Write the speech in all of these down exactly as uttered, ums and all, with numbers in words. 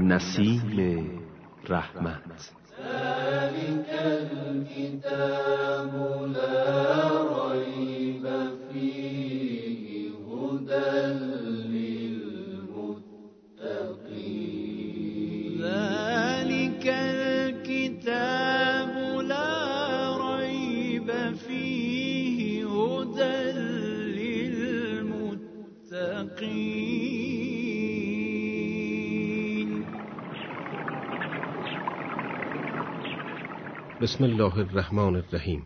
نسیم رحمت. ذلك الكتاب لا ريب فيه هدى للمتقين. ذلك الكتاب لا ريب فيه هدى للمتقين. بسم الله الرحمن الرحیم.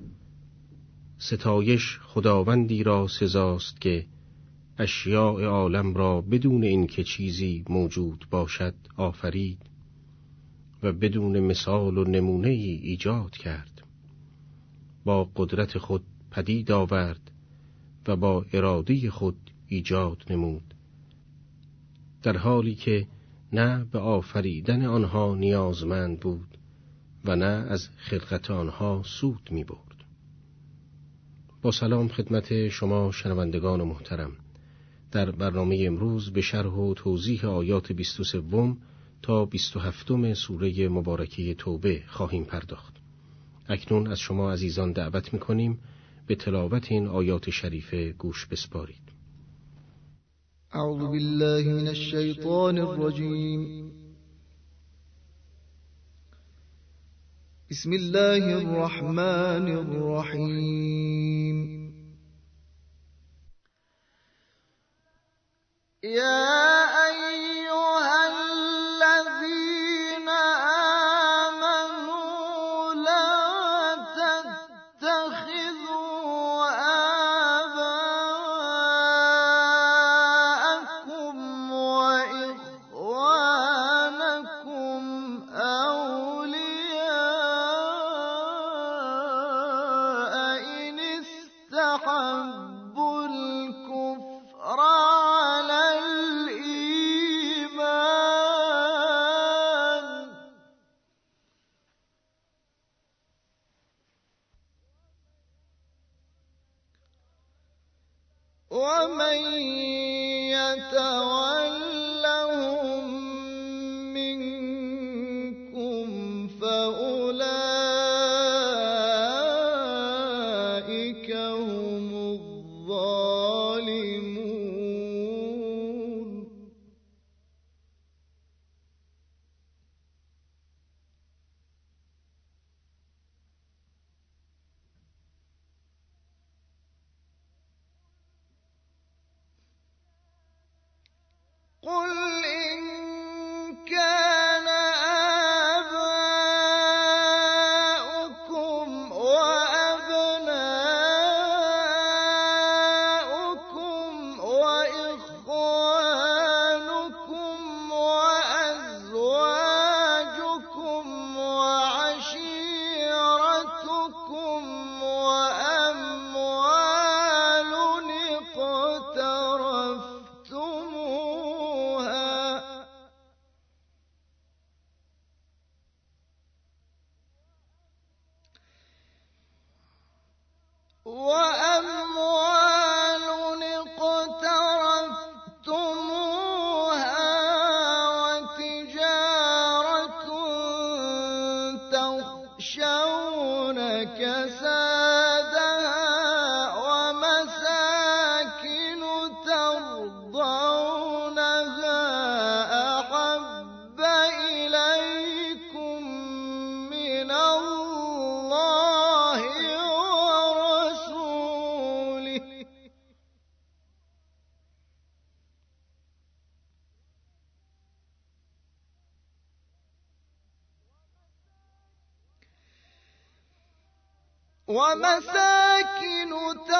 ستایش خداوندی را سزاست که اشیاء عالم را بدون اینکه چیزی موجود باشد آفرید و بدون مثال و نمونه ای ایجاد کرد. با قدرت خود پدید آورد و با اراده خود ایجاد نمود، در حالی که نه به آفریدن آنها نیازمند بود و نه از خلقت آنها سود می برد. با سلام خدمت شما شنوندگان محترم. در برنامه امروز به شرح و توضیح آیات بیست و سه تا بیست و هفت سوره مبارکه توبه خواهیم پرداخت. اکنون از شما عزیزان دعوت می کنیم به تلاوت این آیات شریفه گوش بسپارید. اعوذ بالله من الشیطان الرجیم. بسم الله الرحمن الرحیم. یا ایها الذین آمنوا لا تتخذوا آباءکم و اخوانکم اولیاء ان استحبوا الكفر على الإيمان ومن يتولهم منكم فأولئك هم الظالمون. قل إن كان آباؤكم وأبناؤكم وإخوانكم وأزواجكم وعشيرتكم وأموال اقترفتموها وأموال اقترفتموها وتجارة تخشون كسادها ومساكن ترضونها أحب إليكم من الله ورسوله ومساكن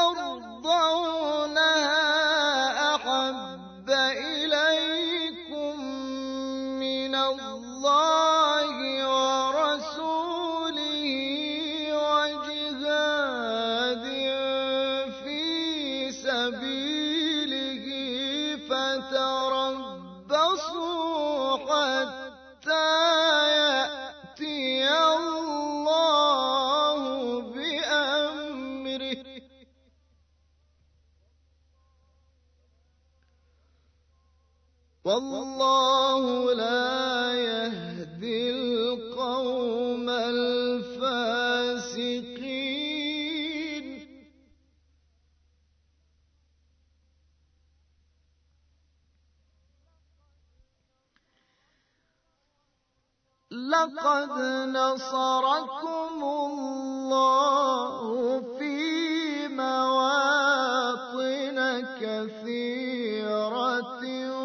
ترضونها أحب إليكم من الله ورسوله وجهاد في سبيله فتربصوا حتى يأتي الله بأمره والله لا لقد نصركم الله في مواطن كثيرة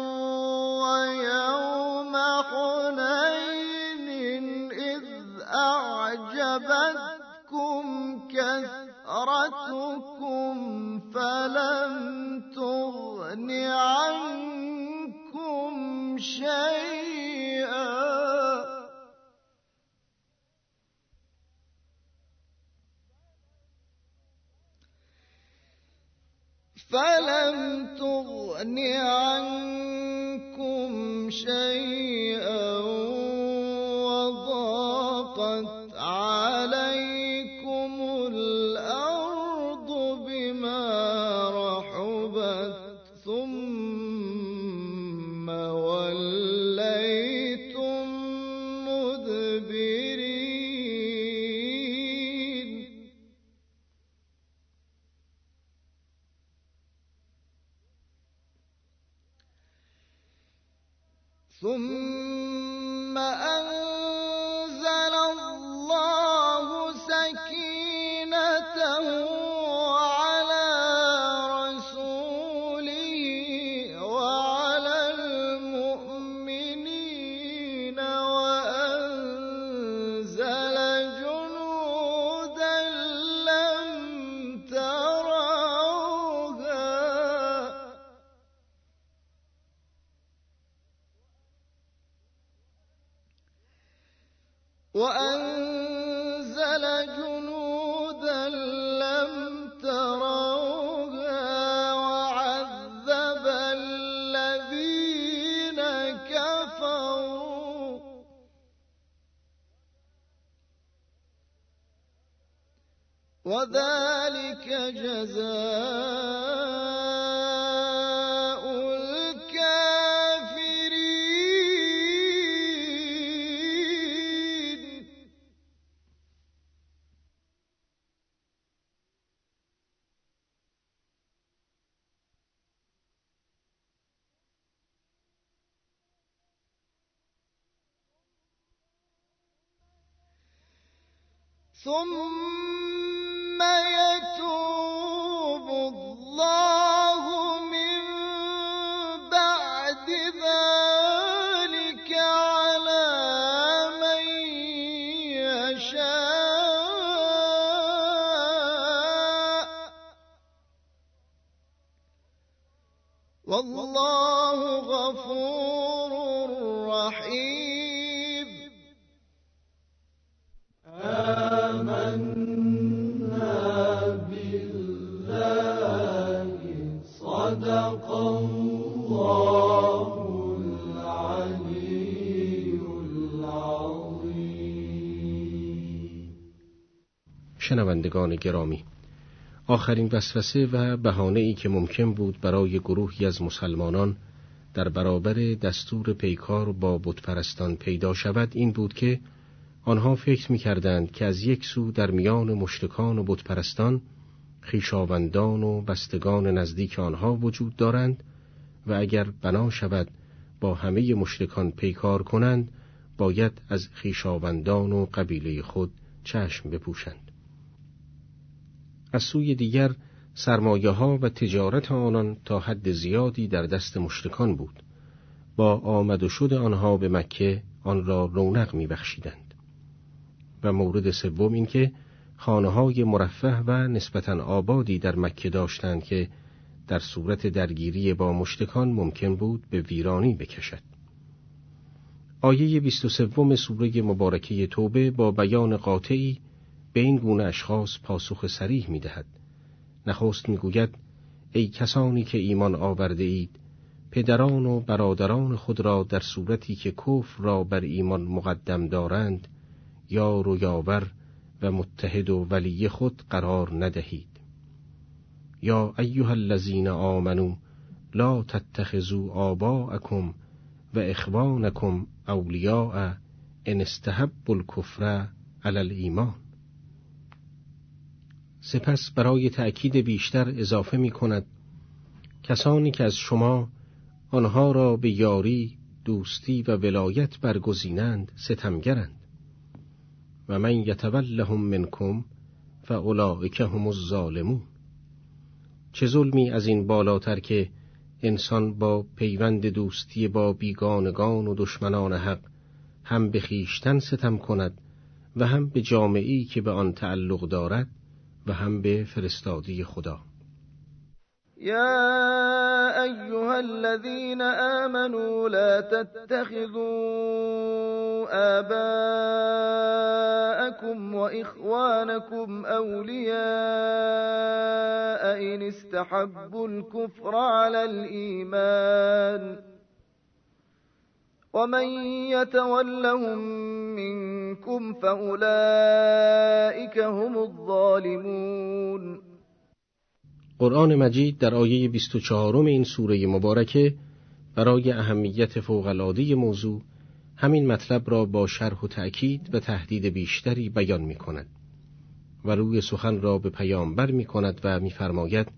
ويوم حنين إذ أعجبتكم كثرتكم فلم تغن عنكم شيئا فلم تغن عنكم شيئا وضاقت عليكم الأرض بما رحبت ثم وليتم مدبرين ثم أنزل الله سكينته على رسوله وعلى المؤمنين وأنزل جنودا لم تروها وأنزل جنودا لم تروها وعذب الذين كفروا وذلك جزاء الكافرين ثم يتوب الله من بعد ذلك على من يشاء والله غفور رحيم آمنا بالله صدق الله العلي العظيم. شنوندگان گرامی، آخرین وسوسه و بهانه‌ای که ممکن بود برای گروهی از مسلمانان در برابر دستور پیکار با بتپرستان پیدا شود این بود که آنها فکر می‌کردند که از یک سو در میان مشرکان و بتپرستان خویشاوندان و بستگان نزدیک آنها وجود دارند و اگر بنا شود با همه مشرکان پیکار کنند باید از خویشاوندان و قبیله خود چشم بپوشند. از سوی دیگر سرمایه ها و تجارت آنان تا حد زیادی در دست مشرکان بود. با آمد و شد آنها به مکه آن را رونق می بخشیدند. و مورد سوم این که خانه‌های مرفه و نسبتاً آبادی در مکه داشتند که در صورت درگیری با مشرکان ممکن بود به ویرانی بکشد. آیه بیست و سوم سوره مبارکه توبه با بیان قاطعی به این گونه اشخاص پاسخ صریح می دهد. نخست می گوید ای کسانی که ایمان آورده اید، پدران و برادران خود را در صورتی که کفر را بر ایمان مقدم دارند یار و یاور و متحد و ولی خود قرار ندهید. یا ایها الذین آمنوا لا تتخذوا آباءکم و اخوانکم اولیاء ان استحبوا الکفر علی الایمان. سپس برای تأکید بیشتر اضافه می کند کسانی که از شما آنها را به یاری، دوستی و ولایت برگزینند ستمگرند. و من یتولهم منکم فاولئک هم الظالمون. چه ظلمی از این بالاتر که انسان با پیوند دوستی با بیگانگان و دشمنان حق هم به خویشتن ستم کند و هم به جامعه‌ای که به آن تعلق دارد و هم به فرستاده خدا. يا أيها الذين آمنوا لا تتخذوا آباءكم وإخوانكم أولياء إن استحبوا الكفر على الإيمان ومن يتولهم منكم فأولئك هم الظالمون. قرآن مجید در آیه بیست و چهارم این سوره مبارکه برای اهمیت فوق‌العاده موضوع همین مطلب را با شرح و تأکید و تهدید بیشتری بیان می کند و روی سخن را به پیامبر می کند و می فرماید: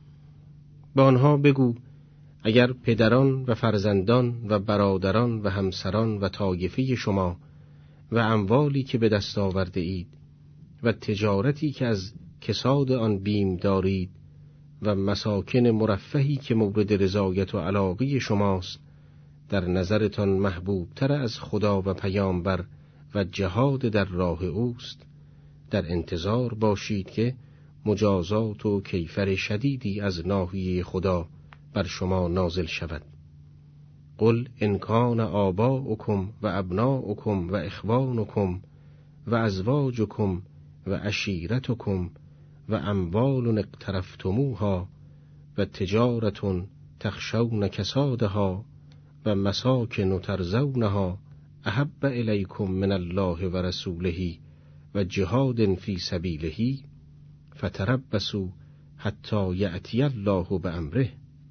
به آنها بگو اگر پدران و فرزندان و برادران و همسران و طایفه شما و اموالی که به دست آورده اید و تجارتی که از کساد آن بیم دارید و مساکن مرفهی که مورد رضایت و علاقه شماست در نظرتان محبوب تر از خدا و پیامبر و جهاد در راه اوست، در انتظار باشید که مجازات و کیفر شدیدی از ناحیه خدا بر شما نازل شود. قل ان کان آباؤکم و ابناؤکم و اخوانکم و ازواجکم و عشیرتکم و اموال اقترفتموها و تجارة تخشون کسادها و مساکن ترضونها احب الیکم من الله و رسوله و جهاد فی سبیله فتربصوا حتی یأتی الله بامره.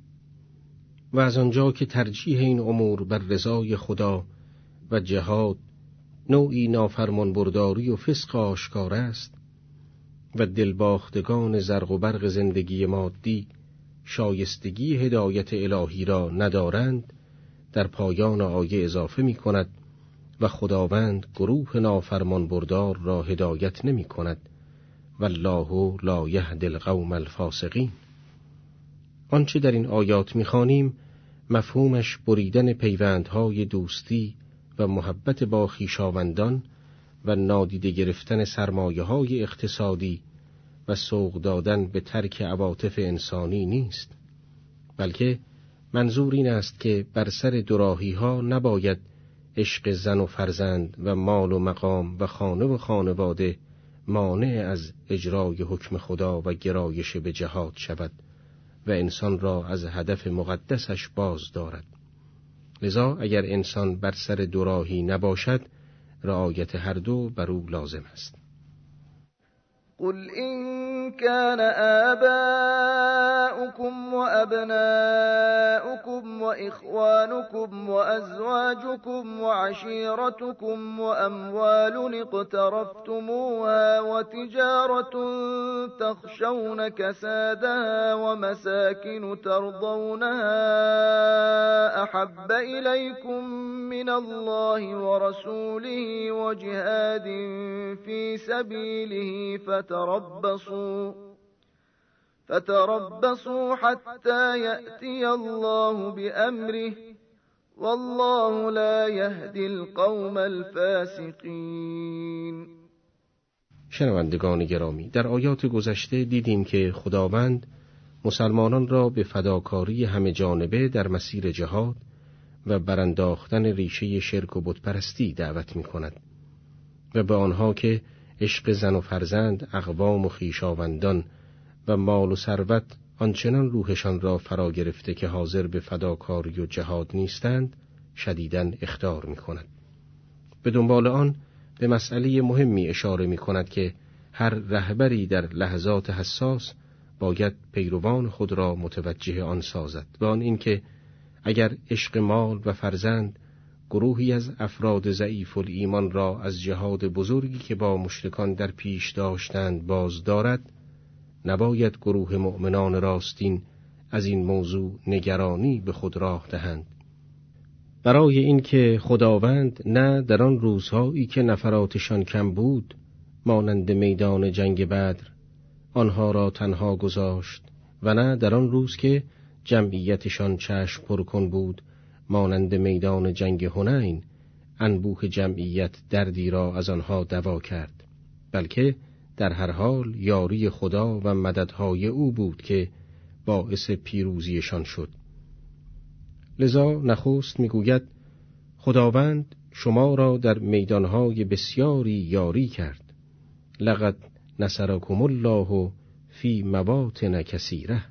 و از آنجا که ترجیح این امور بر رضای خدا و جهاد نوعی نافرمان برداری و فسق آشکار است و دلباختگان زرق و برق زندگی مادی شایستگی هدایت الهی را ندارند، در پایان آیه اضافه می کند و خداوند گروه نافرمان بردار را هدایت نمی کند والله لا یهدی القوم الفاسقین. آنچه در این آیات می خوانیم مفهومش بریدن پیوندهای دوستی و محبت با خویشاوندان و نادیده گرفتن سرمایه‌های اقتصادی و سوق دادن به ترک عواطف انسانی نیست، بلکه منظور این است که بر سر دوراهی‌ها نباید عشق زن و فرزند و مال و مقام و خانه و خانواده مانع از اجرای حکم خدا و گرایش به جهاد شود و انسان را از هدف مقدسش باز دارد. لذا اگر انسان بر سر دوراهی نباشد، رعایت هر دو بر او لازم است. قل إن كان آباؤكم وأبناؤكم وإخوانكم وأزواجكم وعشيرتكم وأموال اقترفتموها وتجارة تخشون كسادها ومساكن ترضونها أحب إليكم من الله ورسوله وجهاد في سبيله فتربصوا فتربصوا حتى يأتي الله بأمره والله لا يهدي القوم الفاسقين. شنوندگان گرامی، در آیات گذشته دیدیم که خداوند مسلمانان را به فداکاری همه جانبه در مسیر جهاد و برانداختن ریشه شرک و بتپرستی دعوت می کند و به آنها که عشق زن و فرزند، اقوام و خویشاوندان و مال و ثروت آنچنان روحشان را فرا گرفته که حاضر به فداکاری و جهاد نیستند، شدیداً اخطار می کند. به دنبال آن به مسئله مهمی اشاره می کند که هر رهبری در لحظات حساس باید پیروان خود را متوجه آن سازد و آن این که اگر عشق مال و فرزند گروهی از افراد ضعیف الایمان را از جهاد بزرگی که با مشرکان در پیش داشتند باز دارد، نباید گروه مؤمنان راستین از این موضوع نگرانی به خود راه دهند، برای اینکه خداوند نه در آن روزهایی که نفراتشان کم بود مانند میدان جنگ بدر آنها را تنها گذاشت و نه در آن روز که جمعیتشان چشم پرکن بود مانند میدان جنگ حنین انبوه جمعیت دردی را از آنها دوا کرد، بلکه در هر حال یاری خدا و مددهای او بود که باعث پیروزیشان شد. لذا نخست میگوید خداوند شما را در میدانهای بسیاری یاری کرد. لقد نصرکم الله فی مواطن کثیره.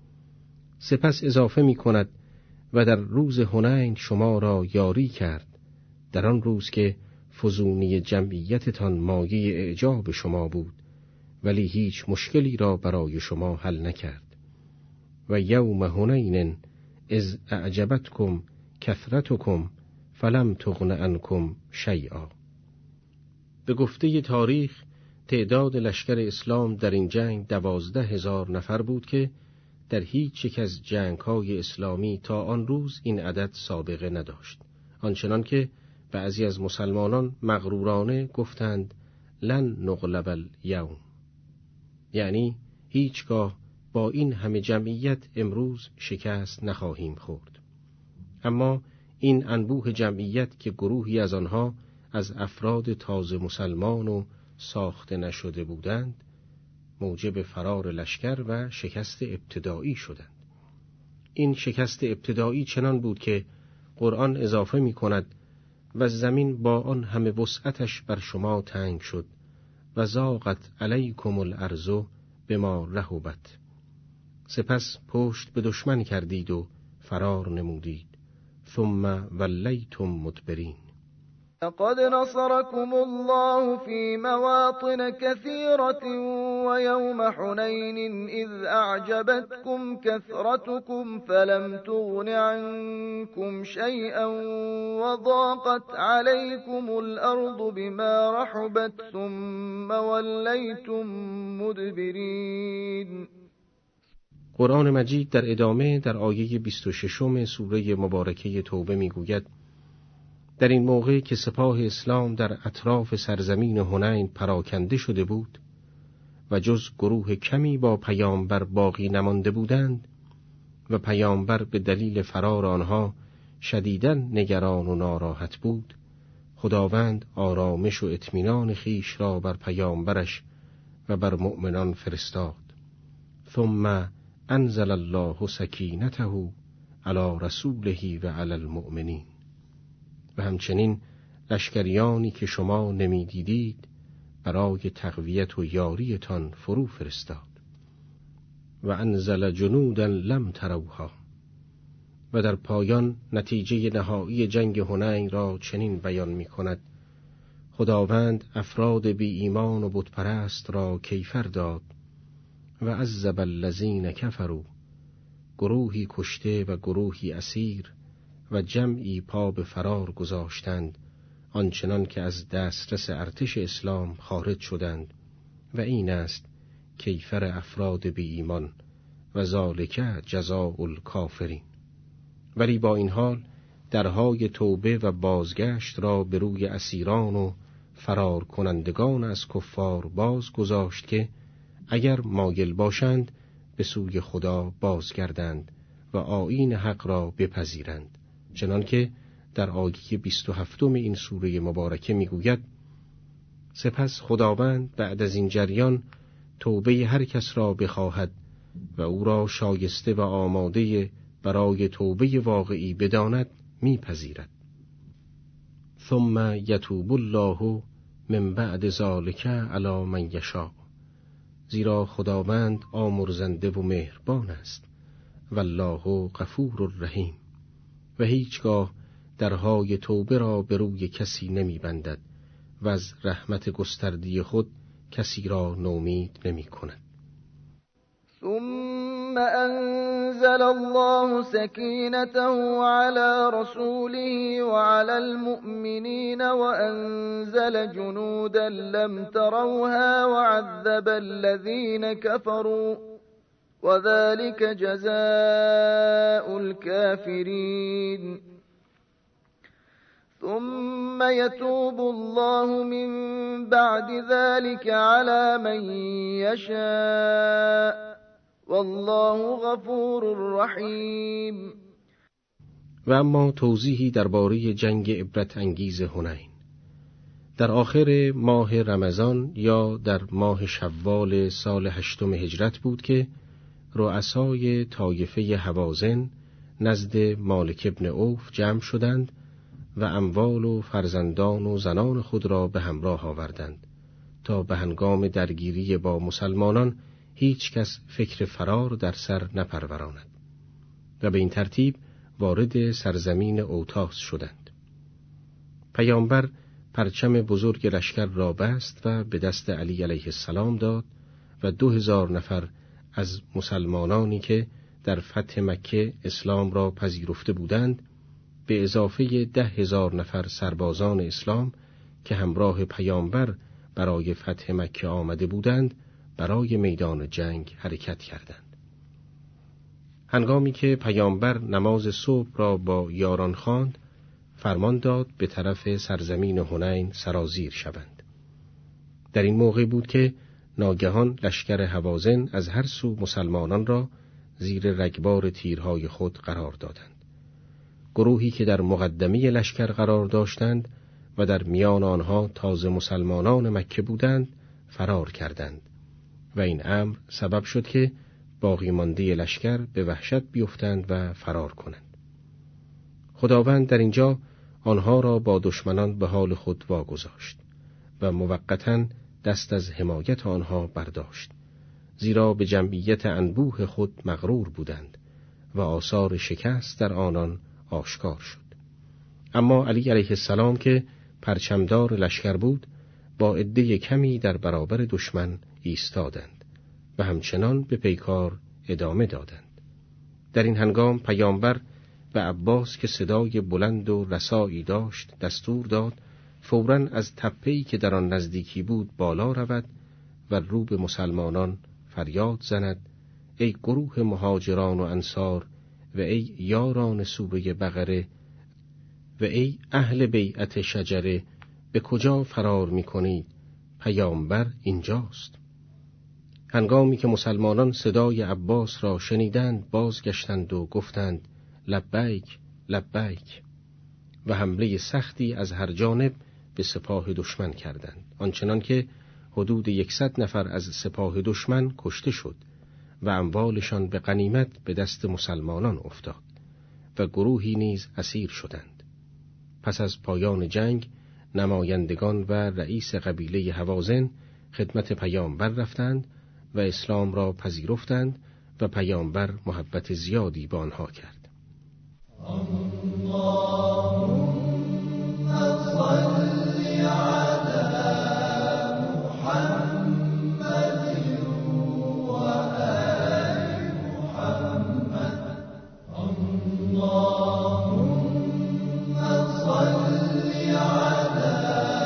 سپس اضافه می کند و در روز حنین شما را یاری کرد، در آن روز که فزونی جمعیتتان مایه اعجاب شما بود ولی هیچ مشکلی را برای شما حل نکرد. و یوم حنین اذ اعجبتکم کثرتکم فلم تغن عنکم شیئا. به گفته تاریخ تعداد لشکر اسلام در این جنگ دوازده هزار نفر بود که در هیچ یک از جنگ‌های اسلامی تا آن روز این عدد سابقه نداشت، آنچنان که بعضی از مسلمانان مغرورانه گفتند لن نغلب الیوم، یعنی هیچگاه با این همه جمعیت امروز شکست نخواهیم خورد. اما این انبوه جمعیت که گروهی از آنها از افراد تازه مسلمان و ساخته نشده بودند موجب فرار لشکر و شکست ابتدایی شدند. این شکست ابتدایی چنان بود که قرآن اضافه می کند و زمین با آن همه وسعتش بر شما تنگ شد و ضاقت علیکم الارض بما رحبت. سپس پشت به دشمن کردید و فرار نمودید. ثم ولیتم مدبرین. لقد نصركم الله في مواطن كثيرة ويوم حنين إذ أعجبتكم كثرتكم فلم تغن عنكم شيئا وضاقت عليكم الأرض بما رحبت ثم وليتم مدبرين. قرآن مجید در ادامه در آیه بیست و ششم سوره مبارکه توبه میگوید در این موقع که سپاه اسلام در اطراف سرزمین حنین پراکنده شده بود و جز گروه کمی با پیامبر باقی نمانده بودند و پیامبر به دلیل فرار آنها شدیداً نگران و ناراحت بود، خداوند آرامش و اطمینان خیش را بر پیامبرش و بر مؤمنان فرستاد. ثم انزل الله سکینته علی رسوله و علی المؤمنین. و همچنین لشکریانی که شما نمیدیدید برای تقویت و یاریتان فرو فرستاد. و انزل جنودا لم تروها. و در پایان نتیجه نهایی جنگ حنین را چنین بیان می کند خداوند افراد بی ایمان و بتپرست را کیفر داد و عذب الذین کفروا، گروهی کشته و گروهی اسیر و جمعی پا به فرار گذاشتند آنچنان که از دسترس ارتش اسلام خارج شدند و این است کیفر افراد بی ایمان و ذالک جزاء الکافرین. ولی با این حال درهای توبه و بازگشت را به روی اسیران و فرار کنندگان از کفار باز گذاشت که اگر مایل باشند به سوی خدا بازگردند و آیین حق را بپذیرند، چنانکه در آیه بیست و هفتم این سوره مبارکه میگوید سپس خداوند بعد از این جریان توبه هر کس را بخواهد و او را شایسته و آماده برای توبه واقعی بداند میپذیرد. ثم یتوب الله من بعد ذلک علی من یشاء. زیرا خداوند آمرزنده و مهربان است. والله غفور رحیم. و هیچگاه درهای توبه را به روی کسی نمی بندد و از رحمت گستردی خود کسی را نومید نمی کند. ثم انزل الله سكينته على رسوله وعلى المؤمنين وأنزل جنودا لم تروها وعذب الذين كفروا وذلك جزاء الكافرين. ثم يتوب الله من بعد ذلك على من يشاء والله غفور رحیم. و اما توضیحی درباره جنگ عبرت انگیز حنین. در آخر ماه رمضان یا در ماه شوال سال هشتم هجرت بود که رؤسای طایفه هوازن نزد مالک ابن عوف جمع شدند و اموال و فرزندان و زنان خود را به همراه آوردند تا به هنگام درگیری با مسلمانان هیچ کس فکر فرار در سر نپروراند و به این ترتیب وارد سرزمین اوتاس شدند. پیامبر پرچم بزرگ لشکر را بست و به دست علی علیه السلام داد و دو هزار نفر از مسلمانانی که در فتح مکه اسلام را پذیرفته بودند به اضافه ده هزار نفر سربازان اسلام که همراه پیامبر برای فتح مکه آمده بودند برای میدان جنگ حرکت کردند. هنگامی که پیامبر نماز صبح را با یاران خواند، فرمان داد به طرف سرزمین حنین سرازیر شوند. در این موقع بود که ناگهان لشکر هوازن از هر سو مسلمانان را زیر رگبار تیرهای خود قرار دادند. گروهی که در مقدمه لشکر قرار داشتند و در میان آنها تازه مسلمانان مکه بودند فرار کردند و این امر سبب شد که باقی مانده لشکر به وحشت بیفتند و فرار کنند. خداوند در اینجا آنها را با دشمنان به حال خود واگذاشت و موقتاً دست از حمایت آنها برداشت، زیرا به جمعیت انبوه خود مغرور بودند و آثار شکست در آنان آشکار شد. اما علی علیه السلام که پرچمدار لشکر بود با عده کمی در برابر دشمن ایستادند و همچنان به پیکار ادامه دادند. در این هنگام پیامبر به عباس که صدای بلند و رسایی داشت دستور داد فوراً از تپه‌ای که در آن نزدیکی بود بالا رود و رو به مسلمانان فریاد زند: ای گروه مهاجران و انصار و ای یاران سوره بقره و ای اهل بیعت شجره، به کجا فرار می کنید؟ پیامبر اینجاست. هنگامی که مسلمانان صدای عباس را شنیدند بازگشتند و گفتند لبیک لبیک و حمله سختی از هر جانب به سپاه دشمن کردند، آنچنان که حدود یکصد نفر از سپاه دشمن کشته شد و اموالشان به غنیمت به دست مسلمانان افتاد و گروهی نیز اسیر شدند. پس از پایان جنگ نمایندگان و رئیس قبیله هوازن خدمت پیامبر رفتند و اسلام را پذیرفتند و پیامبر محبت زیادی به آنها کرد. اللهم صل على محمد و آل محمد. اللهم صل على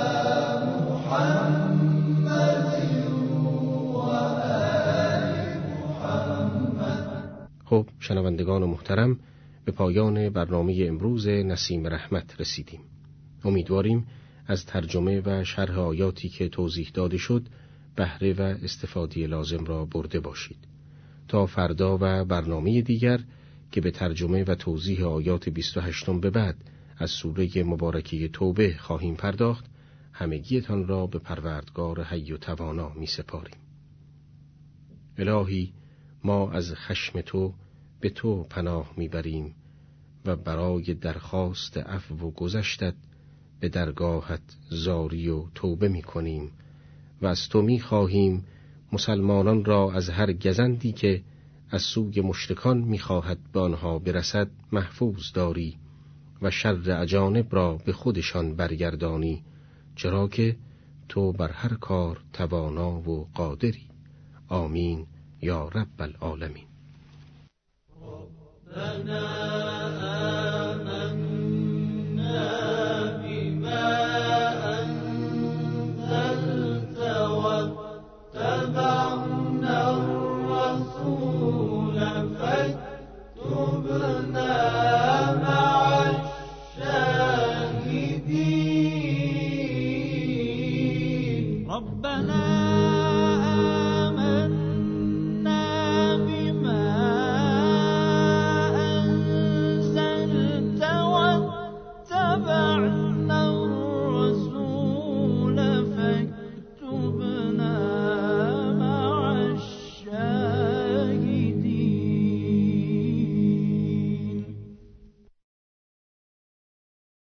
محمد و آل محمد. خب شنوندگان محترم، به پایان برنامه امروز نسیم رحمت رسیدیم. امیدواریم از ترجمه و شرح آیاتی که توضیح داده شد بهره و استفاده لازم را برده باشید. تا فردا و برنامه دیگر که به ترجمه و توضیح آیات بیست و هشت به بعد از سوره مبارکه توبه خواهیم پرداخت، همگیتان را به پروردگار حی و توانا می سپاریم. الهی، ما از خشم تو به تو پناه میبریم و برای درخواست عفو و گذشتت به درگاهت زاری و توبه میکنیم و از تو میخواهیم مسلمانان را از هر گزندی که از سوی مشرکان میخواهد به آنها برسد محفوظ داری و شر اجانب را به خودشان برگردانی، چرا که تو بر هر کار توانا و قادری. آمین یا رب العالمین. ربنا آمنا بما أنزلت واتبعنا الرسول فاكتبنا مع الشاهدين. ربنا